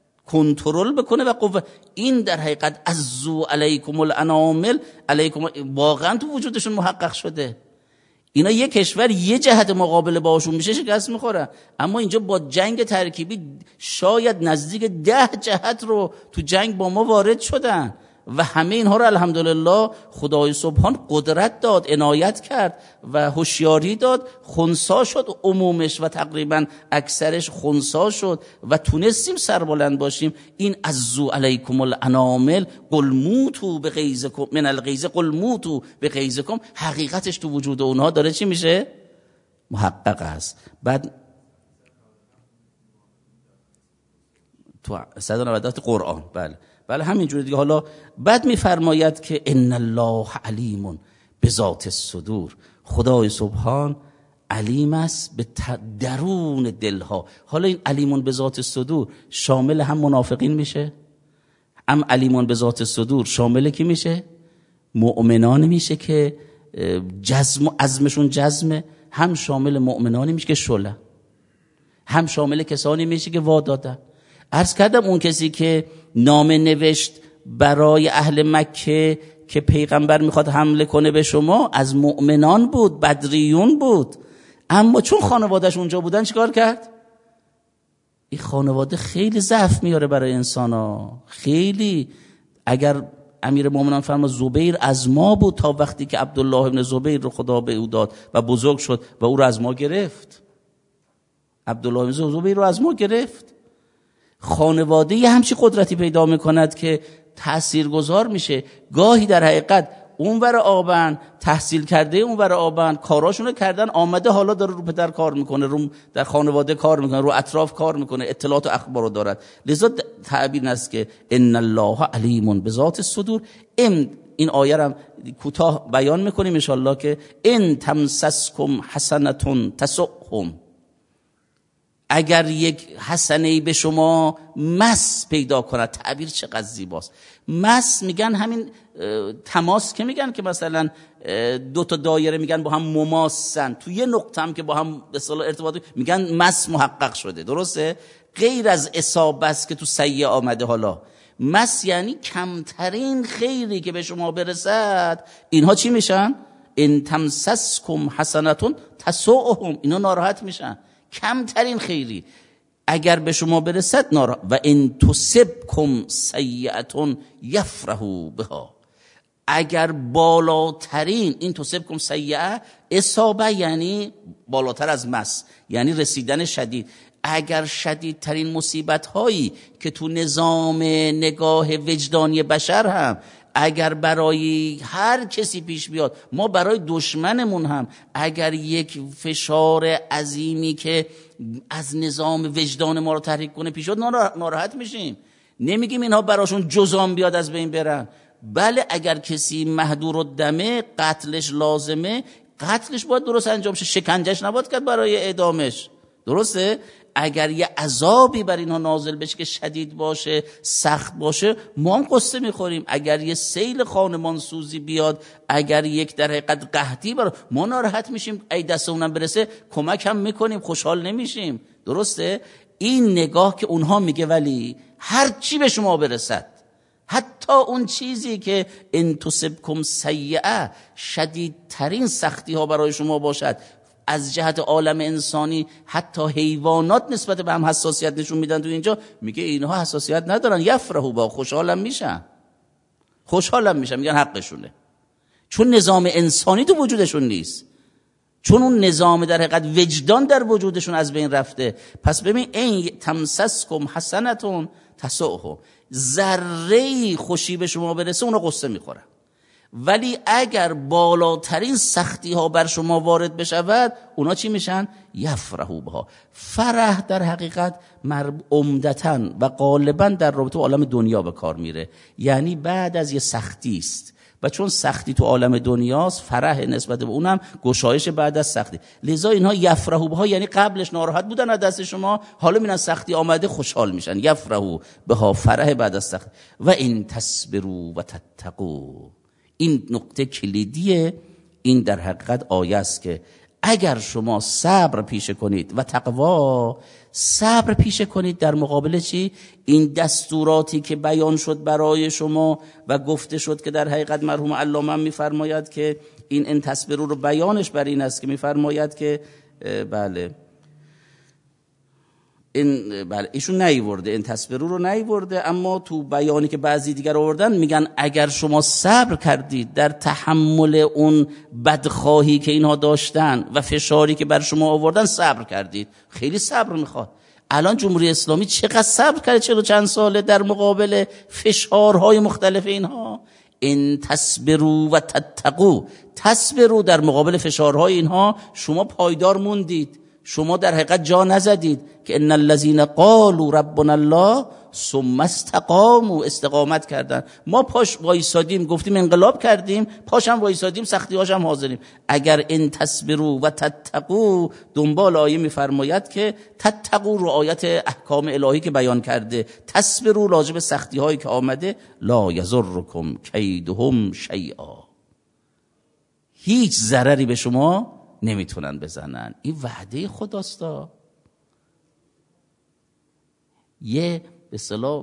کنترل بکنه و قوه. این در حقیقت عزو علیکم الانامل، علیکم، واقعا تو وجودشون محقق شده. اینا یک کشور یه جهت مقابله باشون میشه شکست میخوره، اما اینجا با جنگ ترکیبی شاید نزدیک 10 جهت رو تو جنگ با ما وارد شدن و همه اینها رو الحمدلله خدای سبحان قدرت داد، عنایت کرد و هوشیاری داد، خنثی شد عمومش و تقریبا اکثرش خنثی شد و تونستیم سربلند باشیم. این عزو علیکم الانامل قل موتوا بغیظکم من الغیظ قل موتوا بغیظکم، حقیقتش تو وجود اونها داره چی میشه؟ محقق است. بعد تو 190 قرآن بله همینجوری دیگه. حالا بعد میفرماید که ان الله علیم بذات الصدور، خدای سبحان علیم است به درون دلها. حالا این علیمون بذات الصدور شامل هم منافقین میشه، هم علیمون بذات الصدور شامل کی میشه؟ مؤمنان میشه که جزم و عزمشون جزمه، هم شامل مؤمنانی میشه که شله، هم شامل کسانی میشه که وادادن. عرض کردم اون کسی که نامه نوشت برای اهل مکه که پیغمبر میخواد حمله کنه به شما از مؤمنان بود، بدریون بود، اما چون خانوادهش اونجا بودن چیکار کرد؟ این خانواده خیلی ضعف میاره برای انسان ها، خیلی. اگر امیر مومنان فرما زبیر از ما بود تا وقتی که عبدالله ابن زبیر رو خدا به او داد و بزرگ شد و او رو از ما گرفت. عبدالله ابن زبیر رو از ما گرفت. خانواده یه همچی قدرتی پیدا میکند که تاثیرگذار میشه. گاهی در حقیقت اونور آبن تحصیل کرده، اونور آبن کاراشونو کردن، آمده حالا داره رو پدر کار میکنه، رو در خانواده کار میکنه، رو اطراف کار میکنه، اطلاعات و اخبار رو دارد. لذا تعبیر است که ان الله علیم بذات الصدور. این آیه رو کوتاه بیان میکنیم ان شاءالله که ان تمسسکم حسنه تسؤهم، اگر یک حسنه‌ای به شما مس پیدا کند. تعبیر چقدر زیباست. مس میگن همین تماس که میگن که مثلا دو تا دایره میگن با هم مماسن، تو یه نقطه هم که با هم به اصطلاح ارتباط میگن مس محقق شده، درسته؟ غیر از اصابه است که تو سیه آمده. حالا مس یعنی کمترین خیری که به شما برسد. اینها چی میشن؟ ان تمسسکم حسنه تسؤهم، اینا ناراحت میشن. کمترین خیری اگر به شما برسد و ان تصبکم سیئه یفرحوا بها، اگر بالاترین، این تصبکم سیئه اصابه یعنی بالاتر از مس، یعنی رسیدن شدید. اگر شدیدترین مصیبت هایی که تو نظام نگاه وجدانی بشر هم اگر برای هر کسی پیش بیاد، ما برای دشمنمون هم اگر یک فشار عظیمی که از نظام وجدان ما رو تحریک کنه پیش بیاد، ناراحت میشیم. نمیگیم اینها براشون جزام بیاد از بین برن. بله اگر کسی مهدور الدمه، قتلش لازمه، قتلش باید درست انجام شه، شکنجهش نباید کرد برای اعدامش، درسته؟ اگر یه عذابی بر اینها نازل بشه که شدید باشه، سخت باشه، ما هم قصه میخوریم. اگر یه سیل خانمان سوزی بیاد، اگر یک در حقیقت قحطی برای ما، ناراحت میشیم. ای دست اونم برسه کمک هم میکنیم، خوشحال نمیشیم، درسته؟ این نگاه که اونها میگه ولی هر چی به شما برسد، حتی اون چیزی که ان تصبکم سیئه، شدیدترین سختی ها برای شما باشد، از جهت عالم انسانی حتی حیوانات نسبت به هم حساسیت نشون میدن. تو اینجا میگه اینها حساسیت ندارن، یفرحوا با، خوشحالم میشن، میگن حقشونه، چون نظام انسانی تو وجودشون نیست، چون اون نظام در حقیقت وجدان در وجودشون از بین رفته. پس ببین این تمسسکم حسنه تسؤهم، ذره خوشی به شما برسه اونا قصه میخورن، ولی اگر بالاترین سختی ها بر شما وارد بشود اونا چی میشن؟ یفرحوا بها. فرح در حقیقت عمدتاً و غالباً در رابطه با عالم دنیا به کار میره، یعنی بعد از یه سختی است و چون سختی تو عالم دنیاست، فرح نسبت به اونم گشایش بعد از سختی. لذا اینها یفرحوا بها یعنی قبلش ناراحت بودن از دست شما، حالا میبینن سختی آمده خوشحال میشن. یفرحوا بها، فرح بعد از سختی. و ان تصبروا و تتقوا، این نقطه کلیدیه. این در حقیقت آیه است که اگر شما صبر پیشه کنید و تقوا، صبر پیشه کنید در مقابل چی؟ این دستوراتی که بیان شد برای شما و گفته شد که در حقیقت مرحوم علامه میفرماید که این ان تصبروا رو بیانش بر این است که میفرماید که بله ایشون نیورده، این تصبروا رو نیورده، اما تو بیانی که بعضی دیگر آوردن میگن اگر شما صبر کردید در تحمل اون بدخواهی که اینها داشتن و فشاری که بر شما آوردن صبر کردید. خیلی صبر میخواد. الان جمهوری اسلامی چقدر صبر کرده 40 چند ساله در مقابل فشارهای مختلف اینها. ان تصبروا و تتقوا، تصبروا در مقابل فشارهای اینها شما پایدار موندید، شما در حقیقت جا نزدید که ان الذين قالوا ربنا الله ثم استقاموا، استقامت کردن. ما پاش وایسادیم گفتیم انقلاب کردیم، پاشم وایسادیم سختی‌هاشم حاضریم. اگر ان تصبروا و تتقوا، دنبال آیه میفرماید که تتقوا رعایت احکام الهی که بیان کرده، تصبروا راجب سختی‌هایی که آمده، لا یضرکم کیدهم شیئا، هیچ ضرری به شما نمیتونن بزنن. این وعده خداستا. یه به اصطلاح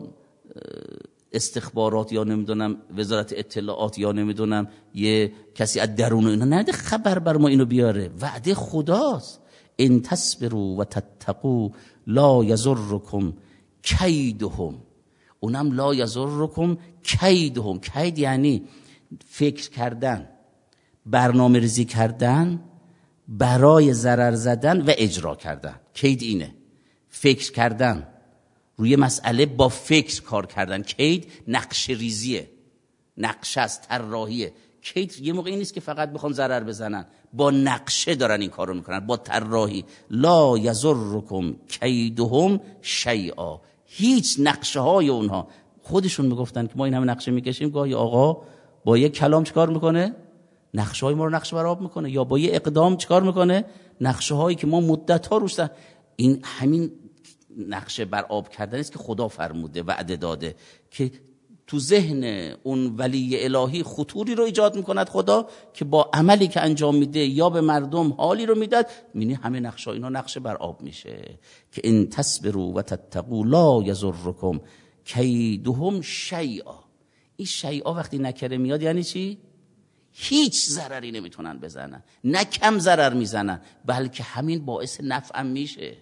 استخبارات یا نمیدونم وزارت اطلاعات یا نمیدونم یه کسی از درون اینا نده خبر بر ما اینو بیاره. وعده خداست. ان تصبروا و تتقوا لا یضرکم کیدهم، اونم لا یضرکم کیدهم. کید یعنی فکر کردن، برنامه ریزی کردن برای ضرر زدن و اجرا کردن. کید اینه، فکر کردن روی مسئله، با فکر کار کردن. کید نقشه ریزیه، نقشه است، طراحیه. کید یه موقعی نیست که فقط بخوان ضرر بزنن، با نقشه دارن این کارو میکنن، با طراحی. لا یضرکم کیدهم شیئا، هیچ نقشه های اونها. خودشون میگفتن که ما این همه نقشه میکشیم، گاهی آقا با یک کلام چیکار میکنه؟ نقشه های ما رو نقشه برآب میکنه، یا با یه اقدام چیکار میکنه؟ نقشه هایی که ما مدت ها روش این همین نقشه برآب کردن است که خدا فرموده، وعده داده که تو ذهن اون ولی الهی خطوری رو ایجاد میکند خدا که با عملی که انجام میده یا به مردم حالی رو میداد، میبینی همه نقشه اینا نقشه برآب میشه که ان تصبروا و تتقوا لا یضرکم کیدهم شیئا. این شیئا وقتی نکره میاد یعنی چی؟ هیچ ضرری نمیتونن بزنن، نه کم ضرر میزنن، بلکه همین باعث نفعم میشه،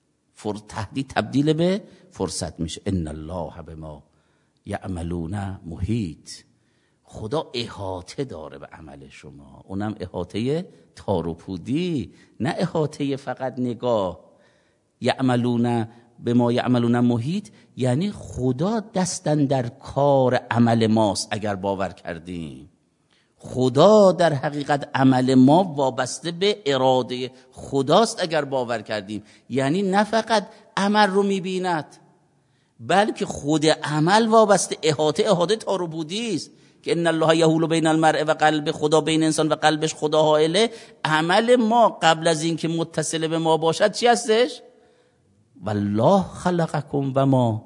تهدید تبدیل به فرصت میشه. ان الله بما یعملون محیط، خدا احاطه داره به عمل شما، اونم احاطه تار و پودی، نه احاطه فقط نگاه. یعملون بما یعملون محیط یعنی خدا دستن در کار عمل ماست. اگر باور کردیم خدا در حقیقت عمل ما وابسته به اراده خداست، اگر باور کردیم، یعنی نه فقط عمل رو میبیند بلکه خود عمل وابسته، احاطه تار و پودی است که ان الله یحول بین المرء و قلب، خدا بین انسان و قلبش خدا حائله. عمل ما قبل از این که متصل به ما باشد چی هستش؟ والله خلقکم و ما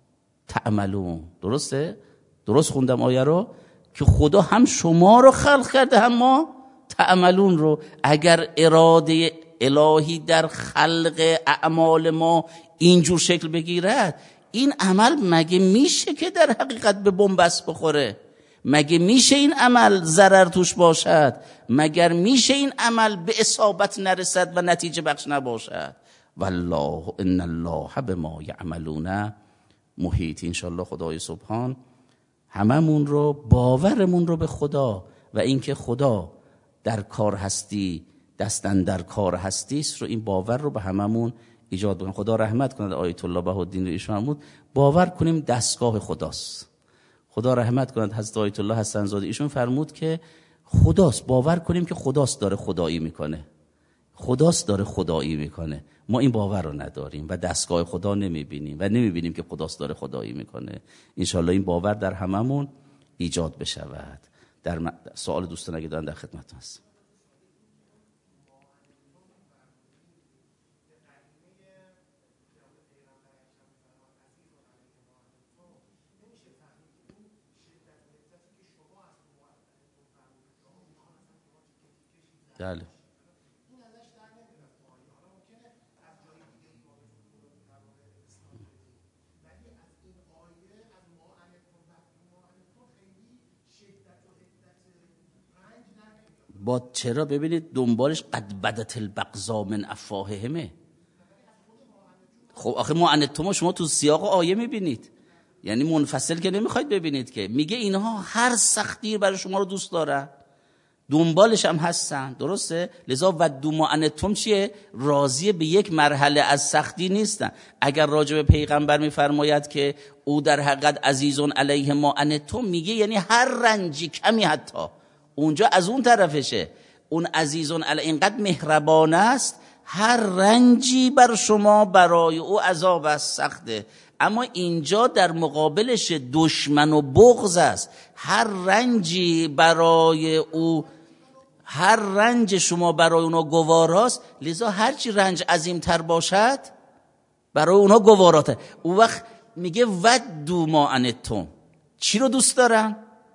تعملون. درسته؟ درست خوندم آیه رو که خدا هم شما رو خلق کرده هم ما تعملون رو. اگر اراده الهی در خلق اعمال ما اینجور شکل بگیرد، این عمل مگه میشه که در حقیقت به بنبست بخوره؟ مگه میشه این عمل ضرر توش باشد؟ مگر میشه این عمل به اصابت نرسد و نتیجه بخش نباشد؟ والله ان الله بما یعملون محیط. انشالله خدای سبحان هممون رو، باورمون رو به خدا و اینکه خدا در کار هستی، دستن در کار هستی است رو، این باور رو به هممون ایجاد بکنه. خدا رحمت کنه آیت الله بهاءالدین ایشون فرمود باور کنیم دستگاه خداست. خدا رحمت کنه حضرت آیت الله حسن زاده ایشون فرمود که خداست، باور کنیم که خداست داره خدایی میکنه، خداست داره خدایی میکنه. ما این باور رو نداریم و دستگاه خدا نمیبینیم و نمیبینیم که خداست داره خدایی میکنه. انشالله این باور در هممون ایجاد بشود. در سوال دوستان اگه دارن در خدمت هست. بله. با چرا ببینید دنبالش قد بدت البغضاء من افواههمه. خب آخه معنتم شما تو سیاق آیه میبینید، یعنی منفصل که نمیخواید ببینید که میگه اینها هر سختی برای شما رو دوست دارن، دنبالش هم هستن، درسته؟ لذا ودوا ما عنتم چیه؟ راضی به یک مرحله از سختی نیستن. اگر راجع به پیغمبر میفرماید که او در حقیقت عزیزون علیه ما عنتم، میگه یعنی هر رنجی کمی، حتی اونجا از اون طرفشه، اون عزیزون علیه اینقدر مهربان است، هر رنجی بر شما برای او عذاب است، سخته. اما اینجا در مقابلش دشمن و بغض است. هر رنجی برای او، هر رنج شما برای اونا گواراست، لذا هرچی رنج عظیمتر باشد برای اونا گواراته. اون وقت میگه ودوا ما عنتم، چی رو دوست دارن؟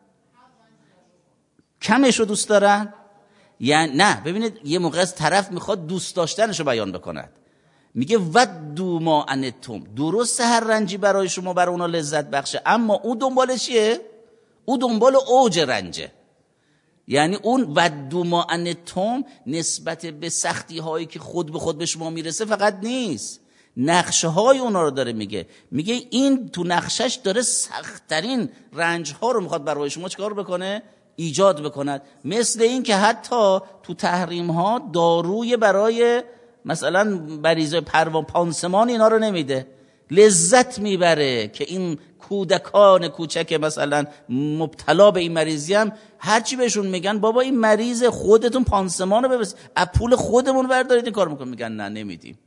کمش رو دوست دارن؟ یعنی نه، ببینید یه موقع از طرف میخواد دوست داشتنش رو بیان بکند، میگه ودوا ما عنتم، درسته هر رنجی برای شما برای اونا لذت بخشه، اما او دنبال چیه؟ او دنبال اوج رنجه. یعنی اون ودوا ما عنتم نسبت به سختی هایی که خود به خود به شما میرسه فقط نیست، نقشه های اونا رو داره میگه این تو نقشش داره سخت‌ترین رنج ها رو میخواد برای شما چیکار بکنه؟ ایجاد بکند. مثل این که حتی تو تحریم ها داروی برای مثلا مریض پانسمان اینا رو نمیده، لذت میبره که این کودکان کوچک مثلا مبتلا به این مریضی هم هرچی بهشون میگن بابا این مریض، خودتون پانسمان رو ببرید، از پول خودمون بردارید این کار میکنن، میگن نه نمیدیم.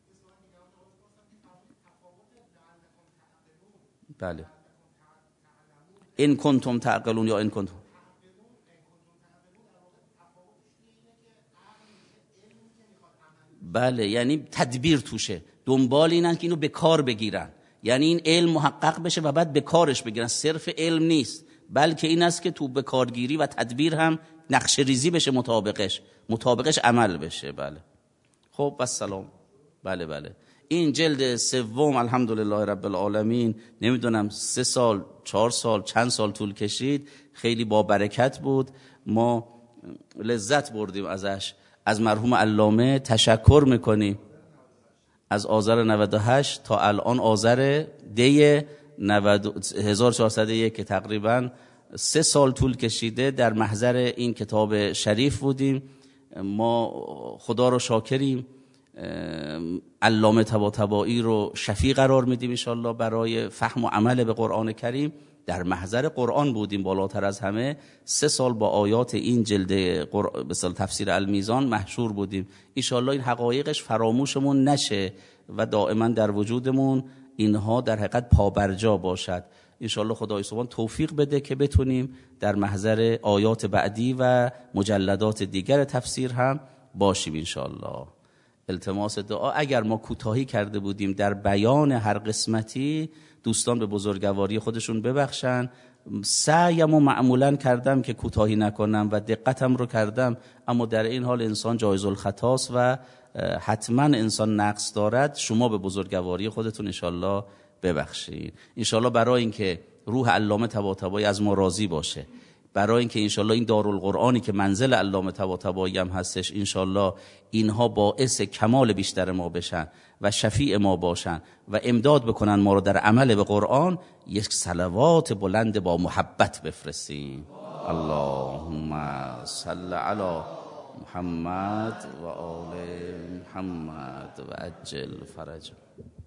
بله، این کنتم تعقلون یا این کنتم، بله، یعنی تدبیر توشه، دنبال اینن که اینو به کار بگیرن، یعنی این علم محقق بشه و بعد به کارش بگیرن. صرف علم نیست، بلکه این است که تو به کارگیری و تدبیر هم نقشه ریزی بشه، مطابقش عمل بشه. بله. خب بس سلام. بله این جلد سوم الحمدلله رب العالمین، نمیدونم 3 سال 4 سال چند سال طول کشید، خیلی با برکت بود، ما لذت بردیم ازش. از مرحوم علامه تشکر میکنیم، از آذر 98 تا الان آذر دی 1401 که تقریبا 3 سال طول کشیده در محضر این کتاب شریف بودیم. ما خدا رو شاکریم، علامه طباطبایی رو شفیع قرار میدیم انشالله برای فهم و عمل به قرآن کریم. در محضر قرآن بودیم بالاتر از همه، 3 سال با آیات این جلد مثلا تفسیر المیزان محشور بودیم. انشالله این حقایقش فراموشمون نشه و دائما در وجودمون اینها در حقیقت پابرجا باشد. انشالله خدای سبحان توفیق بده که بتونیم در محضر آیات بعدی و مجلدات دیگر تفسیر هم باشیم انشالله. التماس دعا. اگر ما کوتاهی کرده بودیم در بیان هر قسمتی، دوستان به بزرگواری خودشون ببخشن. سعیم و معمولا کردم که کوتاهی نکنم و دقتم رو کردم، اما در این حال انسان جایز الخطاست و حتما انسان نقص دارد. شما به بزرگواری خودتون انشالله ببخشید. انشالله برای اینکه روح علامه طباطبایی از ما راضی باشه، برای اینکه انشالله این دارالقرآنی که منزل علامه طباطبایی هم هستش، انشالله اینها باعث کمال بیشتر ما بشن و شفیع ما باشن و امداد بکنن ما رو در عمل به قرآن، یک صلوات بلند با محبت بفرستیم. اللهم صل علی محمد و آل محمد و عجل فرج.